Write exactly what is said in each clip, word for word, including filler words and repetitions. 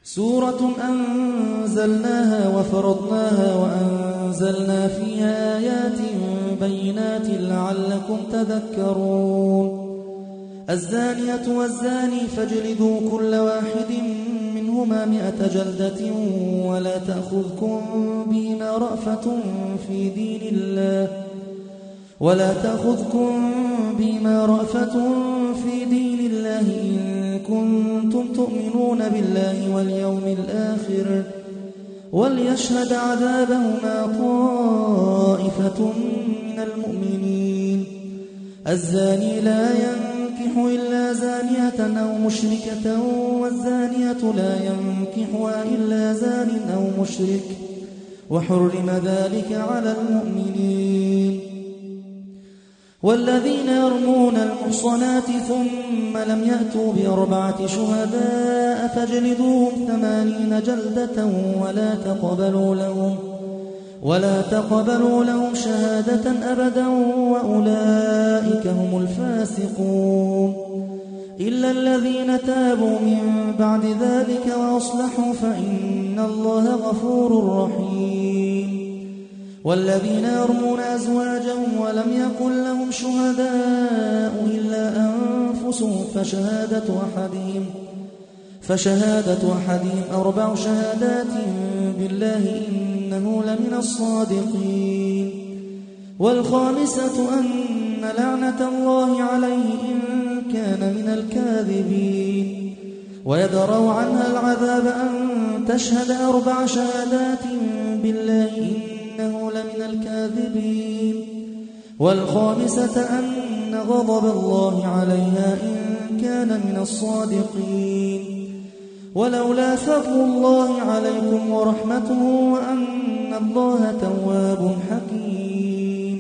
سورة أنزلناها وفرضناها وأنزلنا فيها آيات بينات لعلكم تذكرون. الزانية والزاني فاجلدوا كل واحد منهما مئة جلدة ولا تأخذكم بهما رأفة في دين الله ولا تأخذكم بما رأفة في دين الله إن كنتم تؤمنون بالله واليوم الآخر وليشهد عذابهما طائفة من المؤمنين. الزاني لا ينكح إلا زانية أو مشركة والزانية لا ينكحها إلا زان أو مشرك وحرم ذلك على المؤمنين. والذين يرمون المحصنات ثم لم يأتوا بأربعة شهداء فاجلدوهم ثمانين جلدة ولا تقبلوا لهم ولا تقبلوا لهم شهادة أبدا وأولئك هم الفاسقون. إلا الذين تابوا من بعد ذلك وأصلحوا فإن الله غفور رحيم. والذين يرمون أزواجهم ولم يكن لهم شهداء إلا أنفسهم فشهادة أحدهم فشهادة أحدهم أربع شهادات بالله إنه لمن الصادقين. والخامسة أن لعنة الله عليه إن كان من الكاذبين. ويدروا عنها العذاب أن تشهد أربع شهادات بالله إنه لمن الكاذبين. والخامسة أن غضب الله عليها إن كان من الصادقين. ولولا فضل الله عليكم ورحمته وأن الله تواب حكيم.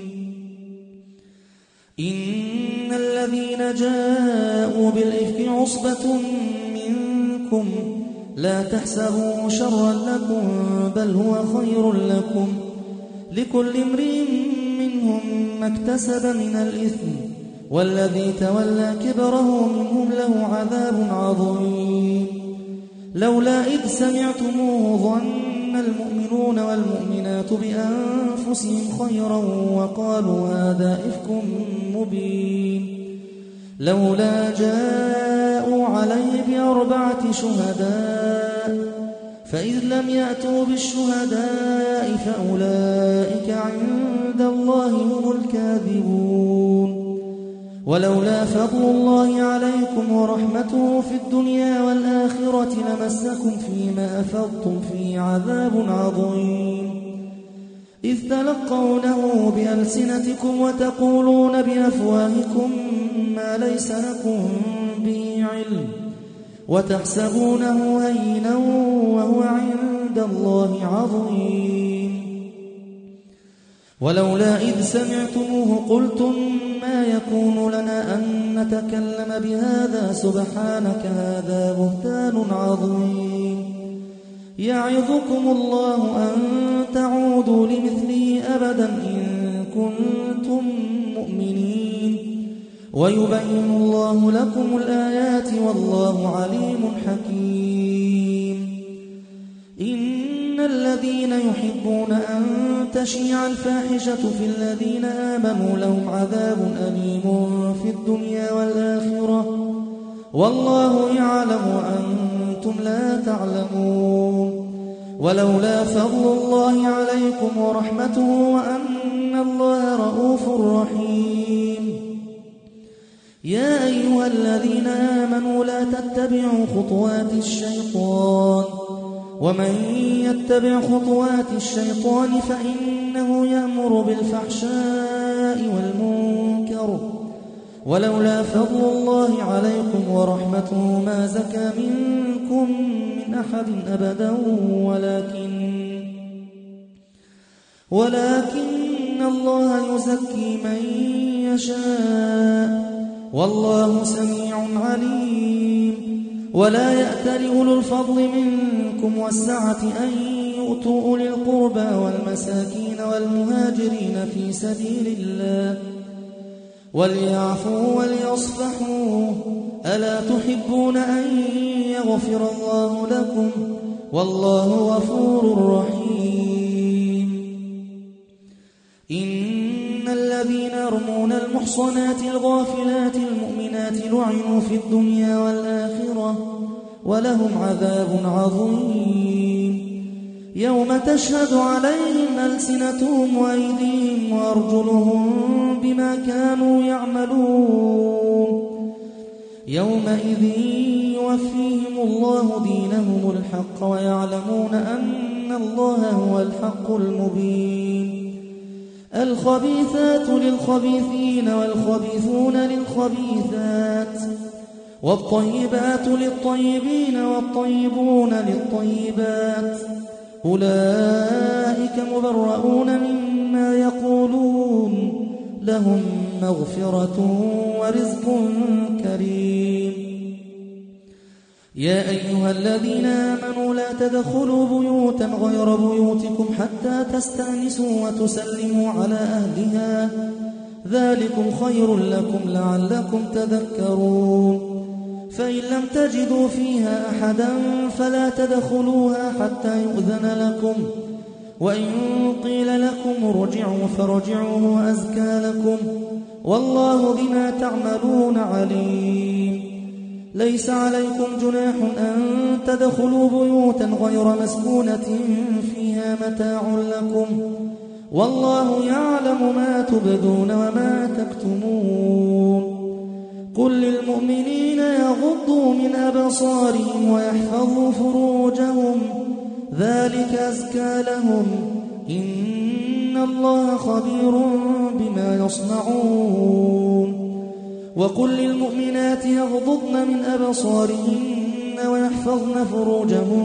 إن الذين جاءوا بالإفك عصبة منكم لا تحسبوا شرا لكم بل هو خير لكم لكل امرئ منهم ما اكتسب من الإثم والذي تولى كبره منهم له عذاب عظيم. لولا إذ سمعتموه ظن المؤمنون والمؤمنات بأنفسهم خيرا وقالوا هذا إفك مبين. لولا جاءوا عليه بأربعة شهداء فإذ لم يأتوا بالشهداء فأولئك عند الله هم الكاذبون. ولولا فضل الله عليكم ورحمته في الدنيا والآخرة لمسكم فيما أفضتم فيه عذاب عظيم. إذ تلقونه بألسنتكم وتقولون بأفواهكم ما ليس لكم به علم وتحسبونه هينا وهو عند الله عظيم. ولولا إذ سمعتموه قلتم ما يكون لنا أن نتكلم بهذا سبحانك هذا بهتان عظيم. يعظكم الله أن تعودوا لمثله أبدا إن كنتم مؤمنين ويبين الله لكم الآيات والله عليم حكيم. إن الذين يحبون أن تشيع الفاحشة في الذين آمنوا لهم عذاب أليم في الدنيا والآخرة والله يعلم وأنتم لا تعلمون. ولولا فضل الله عليكم ورحمته وأن الله رؤوف رحيم. يا أيها الذين آمنوا لا تتبعوا خطوات الشيطان ومن يتبع خطوات الشيطان فإنه يأمر بالفحشاء والمنكر. ولولا فضل الله عليكم ورحمته ما زكى منكم من أحد أبدا ولكن ولكن الله يزكي من يشاء والله سميع عليم. ولا يأتل أولو الفضل منكم والسعة أن يؤتوا أولي القربى والمساكين والمهاجرين في سبيل الله وليعفوا وليصفحوا ألا تحبون أن يغفر الله لكم والله غفور رحيم إن الذين يرمون المحصنات الغافلات المؤمنات لعنوا في الدنيا والآخرة ولهم عذاب عظيم يوم تشهد عليهم ألسنتهم وأيديهم وأرجلهم بما كانوا يعملون يومئذ يوفيهم الله دينهم الحق ويعلمون أن الله هو الحق المبين الخبيثات للخبيثين والخبيثون للخبيثات والطيبات للطيبين والطيبون للطيبات أولئك مبرؤون مما يقولون لهم مغفرة ورزق كريم يا أيها الذين آمنوا لا تدخلوا بيوتا غير بيوتكم حتى تستأنسوا وتسلموا على أهلها ذلكم خير لكم لعلكم تذكرون فإن لم تجدوا فيها أحدا فلا تدخلوها حتى يؤذن لكم وإن قيل لكم ارجعوا فارجعوا هو أزكى لكم والله بما تعملون عليم ليس عليكم جناح أن تدخلوا بيوتا غير مسكونة فيها متاع لكم والله يعلم ما تبدون وما تكتمون قل للمؤمنين يغضوا من أبصارهم ويحفظوا فروجهم ذلك أزكى لهم إن الله خبير بما يصنعون وقل للمؤمنات يغضضن من أبصارهن ويحفظن فروجهن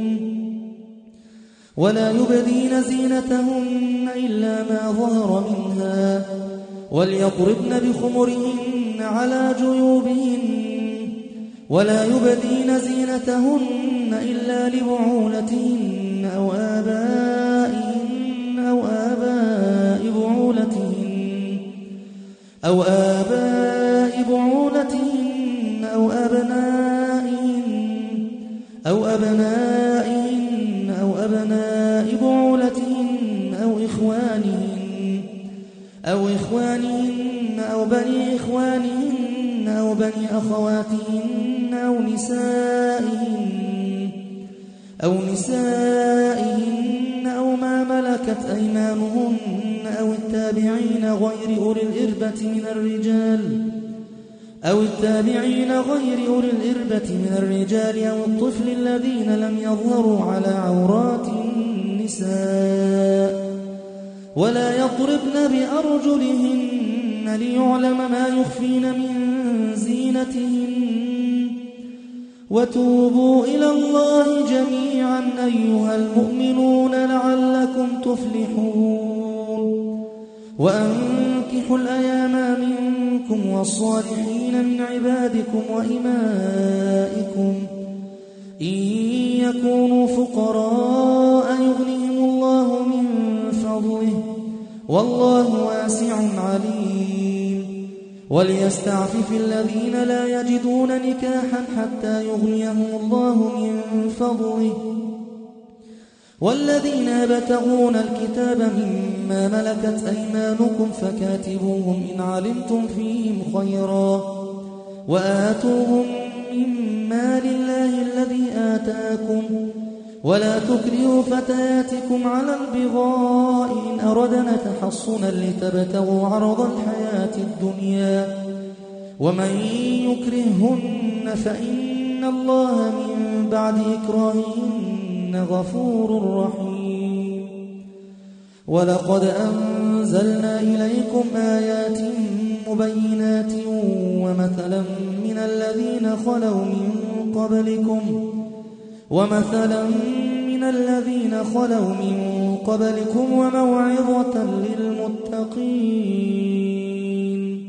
ولا يبدين زينتهن إلا ما ظهر منها وليضربن بخمرهن على جيوبهن ولا يبدين زينتهن إلا لبعولتهن أو آبائهن أو آباء بعولتهن أو آباء بعولتهن أو أبنائهن أو أبنائهن أو أبناء بعولتهن أو إخوانهن أو إخوانهن أو بني إخوانهن أو بني أخواتهن أو نسائهن أو نسائهن أو ما ملكت أيمانهن أو التابعين غير أولي الإربة من الرجال أو التابعين غير أولي الإربة من الرجال أو الطفل الذين لم يظهروا على عورات النساء ولا يضربن بأرجلهن ليعلم ما يخفين من زينتهن وتوبوا إلى الله جميعا أيها المؤمنون لعلكم تفلحون وأنكحوا الأيام منكم والصالحين من عبادكم وإمائكم إن يكونوا فقراء يغنيهم الله من فضله والله واسع عليم وليستعفف الذين لا يجدون نكاحا حتى يغنيهم الله من فضله والذين يبتغون الكتاب مما ملكت أيمانكم فكاتبوهم إن علمتم فيهم خيرا وآتوهم من مال الله الذي آتاكم ولا تكرهوا فتياتكم على البغاء إن أردنا تحصنا لتبتغوا عرض الحياة الدنيا ومن يكرههن فإن الله من بعد إكراههن غفور رحيم ولقد أنزلنا إليكم آيات مبينات ومثلا من الذين خلوا من قبلكم ومثلا من الذين خلوا من قبلكم وموعظة للمتقين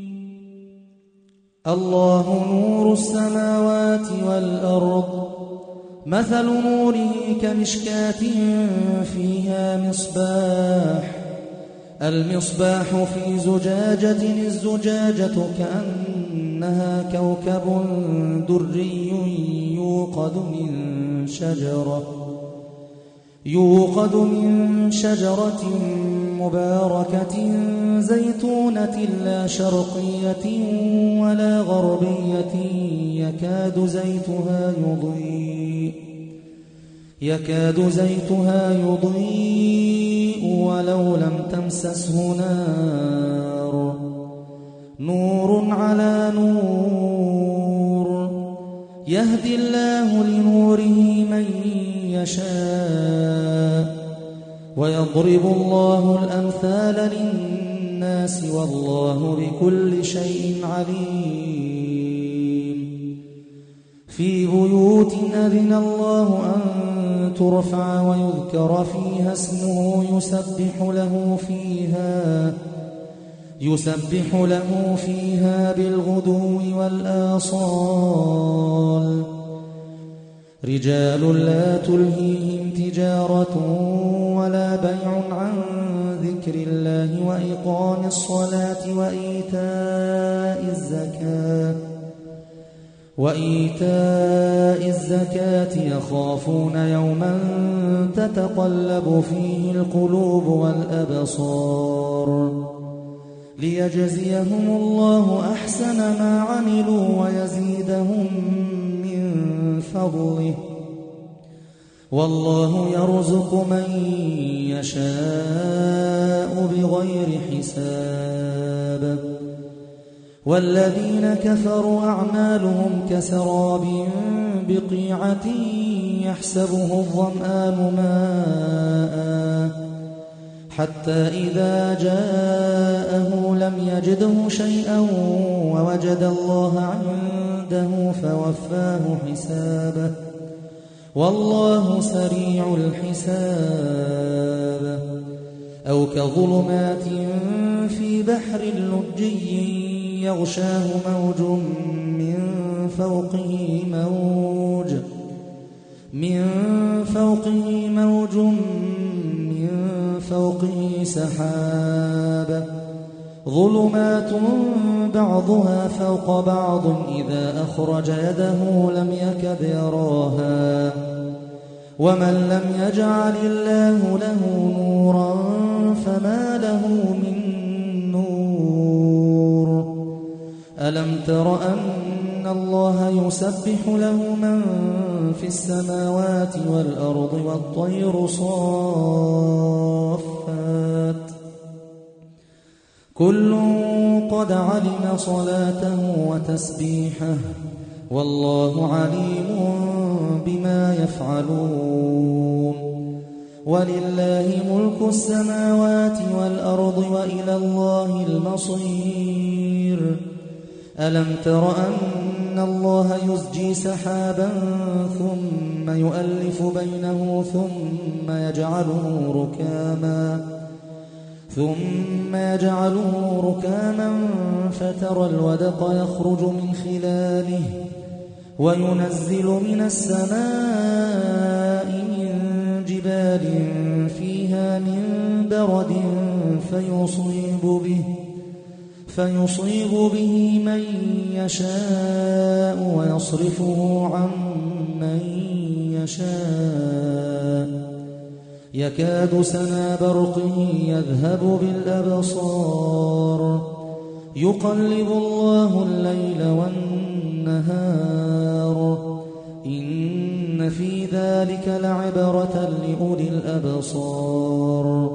الله نور السماوات والأرض مثل نوره كمشكاة فيها مصباح المصباح في زجاجة الزجاجة كأنها كوكب دري يوقد من شجرة يوقد من شجرة مباركة زيتونة لا شرقية ولا غربية يكاد زيتها يضيء يكاد زيتها يضيء ولو لم تمسسه نار نور على نور يهدي الله لنوره من يشاء ويضرب الله الأمثال للناس والله بكل شيء عليم في بيوت أذن الله أن ترفع ويذكر فيها اسمه يسبح له فيها يسبح له فيها بالغدو والآصال رجال لا تلهيهم تجارة ولا بيع عن ذكر الله وإقام الصلاة وإيتاء الزكاة وإيتاء الزكاة يخافون يوما تتقلب فيه القلوب والأبصار ليجزيهم الله أحسن ما عملوا ويزيدهم من فضله والله يرزق من يشاء بغير حساب والذين كفروا أعمالهم كسراب بقيعة يحسبه الظمآن ماء حتى إذا جاءه لم يجده شيئا ووجد الله عنده فوفاه حسابه والله سريع الحساب أو كظلمات في بحر لجي يغشاه موج من فوقه موج من فوقه موج من فوقه سحاب ظلمات بعضها فوق بعض إذا أخرج يده لم يكد يراها ومن لم يجعل الله له نورا فما له من نور ألم تر أن الله يسبح له من في السماوات والأرض والطير صافات كل قد علم صلاته وتسبيحه والله عليم بما يفعلون ولله ملك السماوات والأرض وإلى الله المصير ألم تر أن الله يزجي سحابا ثم يؤلف بينه ثم يجعله ركاما ثم يجعله ركاما فترى الودق يخرج من خلاله وينزل من السماء من جبال فيها من برد فيصيب به فيصيب به من يشاء ويصرفه عن من يشاء يكاد سنا برقه يذهب بالأبصار يقلب الله الليل والنهار إن في ذلك لعبرة لأولي الأبصار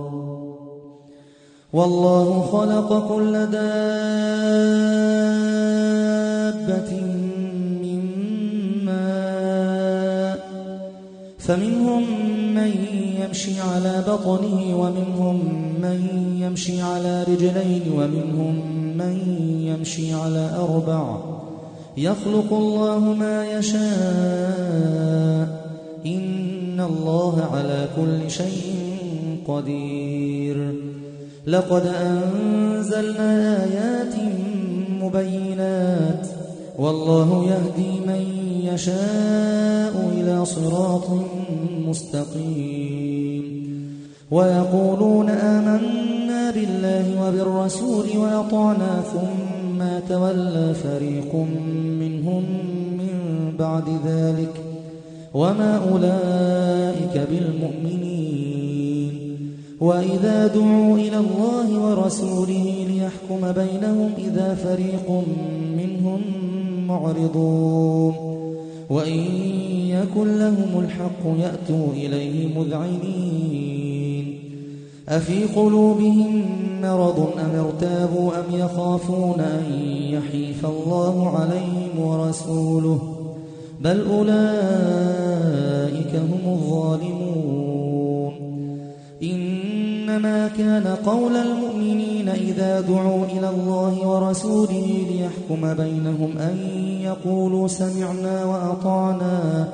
والله خلق كل دابة من ماء فمنهم من يمشي على بطنه ومنهم من يمشي على رجلين ومنهم من يمشي على أربع يخلق الله ما يشاء إن الله على كل شيء قدير لقد أنزلنا آيات مبينات والله يهدي من يشاء إلى صراط مستقيم ويقولون آمنا بالله وبالرسول وأطعنا ثم تولى فريق منهم من بعد ذلك وما أولئك بالمؤمنين وإذا دعوا إلى الله ورسوله ليحكم بينهم إذا فريق منهم معرضون وإن يكن لهم الحق يأتوا إليه مذعنين أفي قلوبهم مرض أم ارتابوا أم يخافون أن يحيف الله عليهم ورسوله بل أولئك هم الظالمون إنما كان قول المؤمنين إذا دعوا إلى الله ورسوله ليحكم بينهم أن يقولوا سمعنا وأطعنا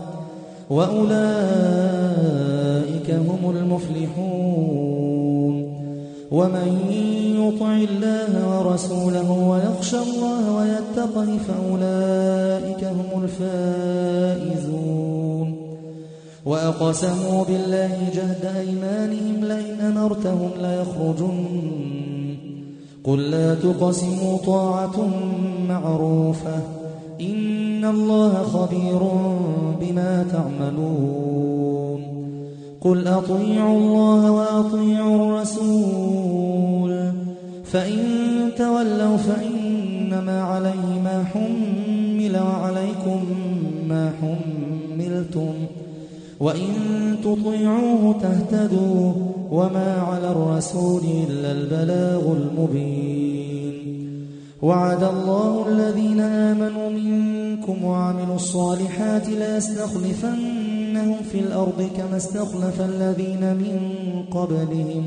وأولئك هم المفلحون ومن يطع الله ورسوله ويخشى الله ويتقه فأولئك هم الفائزون وأقسموا بالله جهد أيمانهم لئن أمرتهم ليخرجن قل لا تقسموا طاعة معروفة إن الله خبير بما تعملون قل أطيعوا الله وأطيعوا الرسول فإن تولوا فإنما عليه ما حمل وعليكم ما حملتم وإن تطيعوه تهتدوا وما على الرسول إلا البلاغ المبين وعد الله الذين آمنوا منكم وعملوا الصالحات ليستخلفنهم في الأرض كما استخلف الذين من قبلهم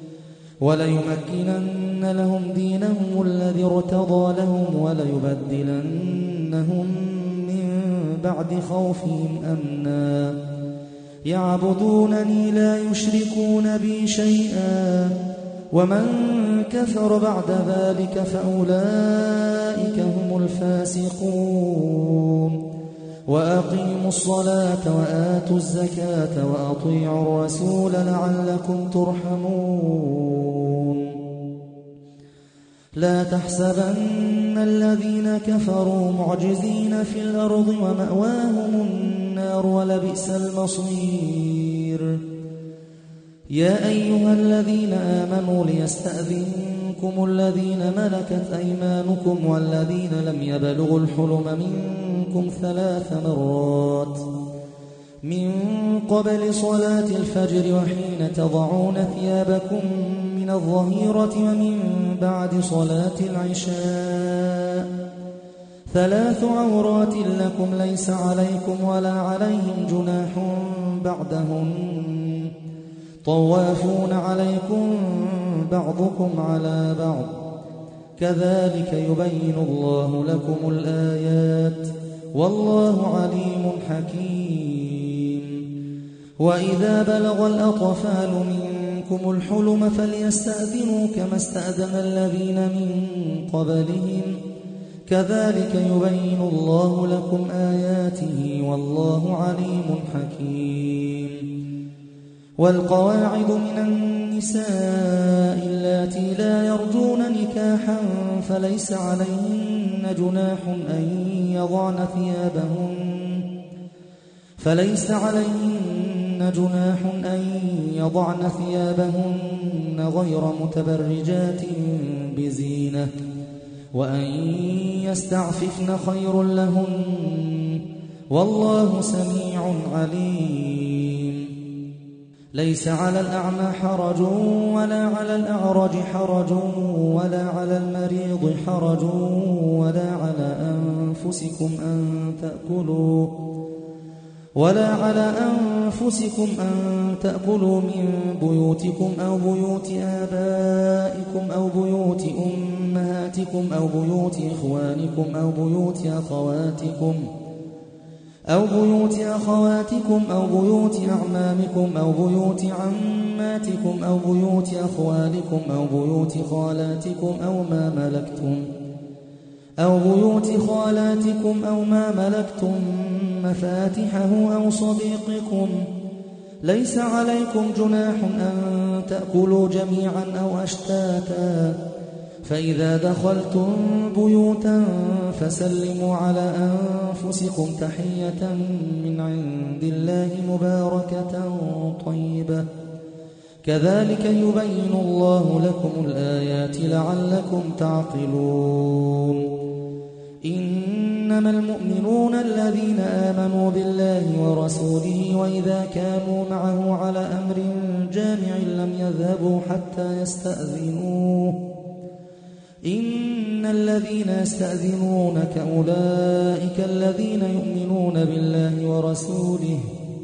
وليمكنن لهم دينهم الذي ارتضى لهم وليبدلنهم من بعد خوفهم أمنا يعبدونني لا يشركون بي شيئا ومن كفر بعد ذلك فأولئك هم الفاسقون وأقيموا الصلاة وآتوا الزكاة وأطيعوا الرسول لعلكم ترحمون لا تحسبن الذين كفروا معجزين في الأرض ومأواهم النار ولبئس المصير يا أيها الذين آمنوا ليستأذنكم الذين ملكت أيمانكم والذين لم يبلغوا الحلم منكم ثلاث مرات من قبل صلاة الفجر وحين تضعون ثيابكم من الظهيرة ومن بعد صلاة العشاء ثلاث عورات لكم ليس عليكم ولا عليهم جناح بعدهن طوافون عليكم بعضكم على بعض كذلك يبين الله لكم الآيات والله عليم حكيم وإذا بلغ الأطفال منكم الحلم فليستأذنوا كما استأذن الذين من قبلهم كذلك يبين الله لكم آياته والله عليم حكيم والقواعد من النساء اللاتي لا يرجون نكاحا فليس عليهن جناح أن يضعن ثيابهن فليس عليهن جناح أن يضعن ثيابهن غير متبرجات بزينة وأن يستعففن خير لهن والله سميع عليم ليس على الأعمى حرج ولا على الأعرج حرج ولا على المريض حرج ولا على أنفسكم أن تأكلوا ولا على أنفسكم أن تأكلوا من بيوتكم أو بيوت آبائكم أو بيوت أمهاتكم أو بيوت إخوانكم أو بيوت أخواتكم أو بيوت أخواتكم أو بيوت أعمامكم أو بيوت عماتكم أو بيوت أخوالكم أو بيوت خالاتكم أو ما ملكتم أو بيوت خالاتكم أو ما ملكتم مفاتحه أو صديقكم ليس عليكم جناح أن تأكلوا جميعا أو أشتاتا فإذا دخلتم بيوتا فسلموا على أنفسكم تحية من عند الله مباركة طيبة كذلك يبين الله لكم الآيات لعلكم تعقلون إنما المؤمنون الذين آمنوا بالله ورسوله وإذا كانوا معه على أمر جامع لم يذهبوا حتى يستأذنوه إن الذين يستأذنونك أولئك الذين يؤمنون بالله ورسوله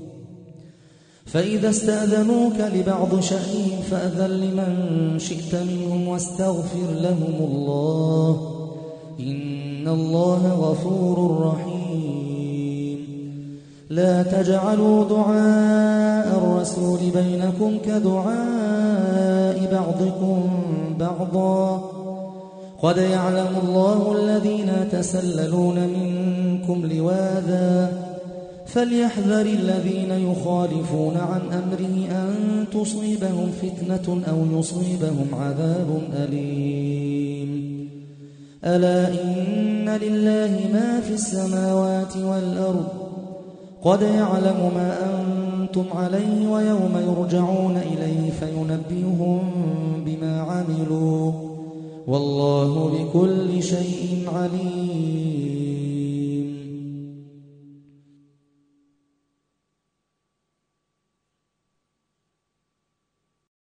فإذا استأذنوك لبعض شأنهم فأذن لمن شئت منهم واستغفر لهم الله إن الله غفور رحيم لا تجعلوا دعاء الرسول بينكم كدعاء بعضكم بعضا قد يعلم الله الذين يتسللون منكم لواذا فليحذر الذين يخالفون عن أمره أن تصيبهم فتنة أو يصيبهم عذاب أليم ألا إن لله ما في السماوات والأرض قد يعلم ما أنتم عليه ويوم يرجعون إليه فينبئهم بما عملوا والله بكل شيء عليم